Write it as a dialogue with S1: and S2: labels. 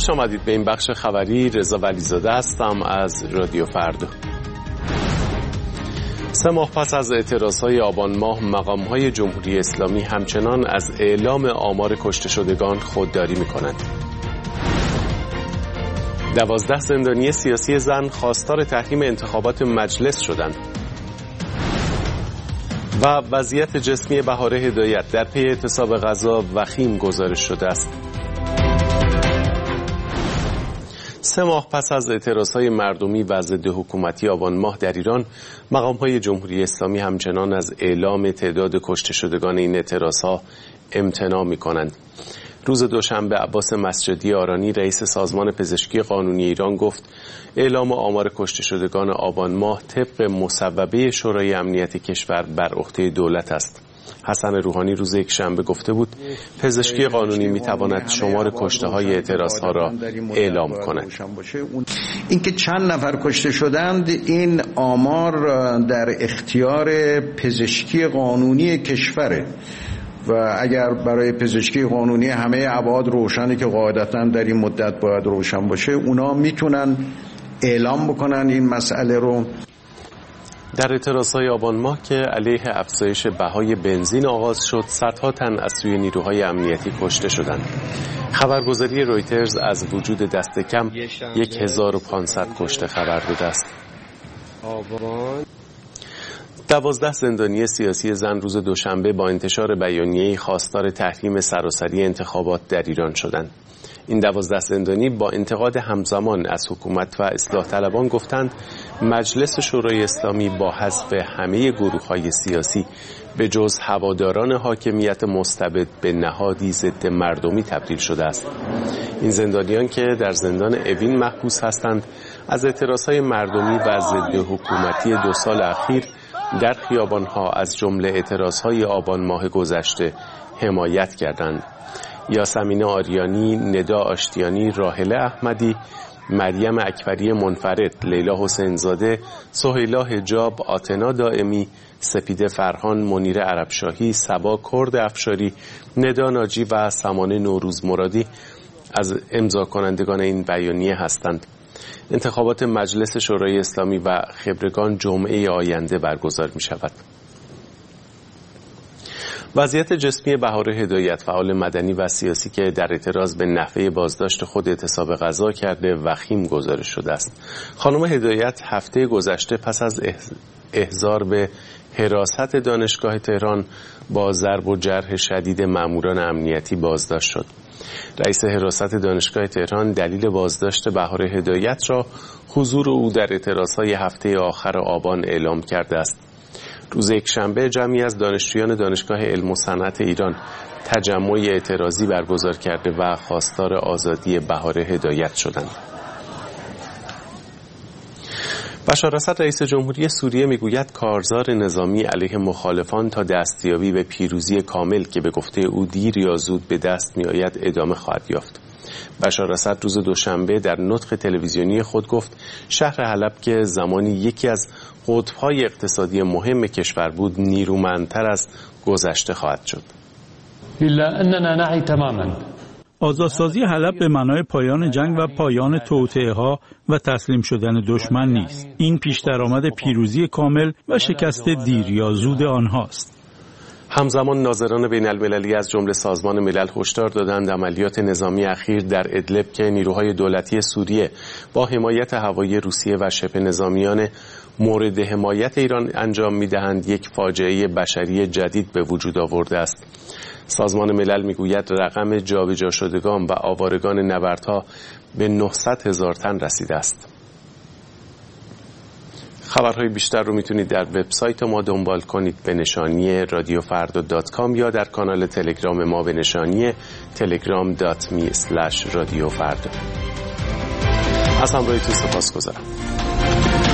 S1: خوش آمدید به این بخش خبری. رضا ولیزاده هستم از رادیو فردا. 3 ماه پس از اعتراضهای آبان ماه، مقام‌های جمهوری اسلامی همچنان از اعلام آمار کشته شدگان خودداری می‌کنند. 12 زندانی سیاسی زن خواستار تحریم انتخابات مجلس شدند. و وضعیت جسمی بهاره هدایت در پی اعتصاب غذا وخیم گزارش شده است. 3 ماه پس از اعتراضهای مردمی و ضد حکومتی آبان ماه در ایران، مقام‌های جمهوری اسلامی همچنان از اعلام تعداد کشته شدگان این اعتراضها امتناع می‌کنند. روز دوشنبه عباس مسجدی آرانی، رئیس سازمان پزشکی قانونی ایران، گفت اعلام آمار کشته شدگان آبان ماه طبق مصوبه شورای امنیت کشور بر عهده دولت است. حسن روحانی روز یکشنبه گفته بود پزشکی قانونی میتواند شمار کشته‌های اعتراض‌ها را اعلام کند.
S2: اینکه چند نفر کشته شدند، این آمار در اختیار پزشکی قانونی کشوره و اگر برای پزشکی قانونی همه ابعاد روشنه که قاعدتاً در این مدت باید روشن باشه، اونا میتونن اعلام بکنن این مسئله رو.
S1: در اعتراضهای آبان ماه که علیه افزایش بهای بنزین آغاز شد، صدها تن از سوی نیروهای امنیتی کشته شدند. خبرگزاری رویترز از وجود دست کم 1500 کشته خبر داده است. 12 زندانی سیاسی زن روز دوشنبه با انتشار بیانیه‌ای خواستار تحریم سراسری انتخابات در ایران شدند. این 12 زندانی با انتقاد همزمان از حکومت و اصلاح طلبان گفتند مجلس شورای اسلامی با حذف همه گروه‌های سیاسی به جز هواداران حاکمیت مستبد به نهادی ضد مردمی تبدیل شده است. این زندانیان که در زندان اوین محبوس هستند، از اعتراضهای مردمی و ضد حکومتی 2 سال اخیر در خیابان‌ها از جمله اعتراضهای آبان ماه گذشته حمایت کردند. یاسمین آریانی، ندا آشتیانی، راحله احمدی، مریم اکبری منفرد، لیلا حسینزاده، سهیلا حجاب، آتنا دائمی، سپیده فرهان، منیر عربشاهی، صبا کرد افشاری، ندا ناجی و سمانه نوروز مرادی از امضا کنندگان این بیانیه هستند. انتخابات مجلس شورای اسلامی و خبرگان جمعه آینده برگزار می شود. وضعیت جسمی بهاره هدایت، فعال مدنی و سیاسی که در اعتراض به نحوه بازداشت خود اعتصاب غذا کرده، وخیم گزارش شده است. خانم هدایت هفته گذشته پس از احضار به حراست دانشگاه تهران با ضرب و جرح شدید ماموران امنیتی بازداشت شد. رئیس حراست دانشگاه تهران دلیل بازداشت بهاره هدایت را حضور او در اعتراضهای هفته آخر آبان اعلام کرده است. روز یکشنبه جمعی از دانشجویان دانشگاه علم و صنعت ایران تجمع اعتراضی برگزار کرده و خواستار آزادی بهاره هدایت شدند. بشار اسد رئیس جمهوری سوریه میگوید کارزار نظامی علیه مخالفان تا دستیابی به پیروزی کامل که به گفته او دیر یا زود به دست میآید ادامه خواهد یافت. بشار اسد روز دوشنبه در نطق تلویزیونی خود گفت شهر حلب که زمانی یکی از قطب‌های اقتصادی مهم کشور بود، نیرومندتر از گذشته خواهد شد.
S3: الا اننا نعی تماما
S4: آزادسازی حلب به معنای پایان جنگ و پایان توطئه‌ها و تسلیم شدن دشمن نیست. این پیش درآمد پیروزی کامل و شکست دیر یا زود آنهاست.
S1: همزمان ناظران بین المللی از جمله سازمان ملل هشدار دادند عملیات نظامی اخیر در ادلب که نیروهای دولتی سوریه با حمایت هوایی روسیه و شبه نظامیان مورد حمایت ایران انجام می‌دهند یک فاجعه بشری جدید به وجود آورده است. سازمان ملل میگوید رقم جابجا شدگان و آوارگان نبردها به 900,000 تن رسیده است. خبرهای بیشتر رو میتونید در وبسایت ما دنبال کنید به نشانی radiofarda.com یا در کانال تلگرام ما به نشانی telegram.me/radiofarda. از همراهیتون سپاسگزارم.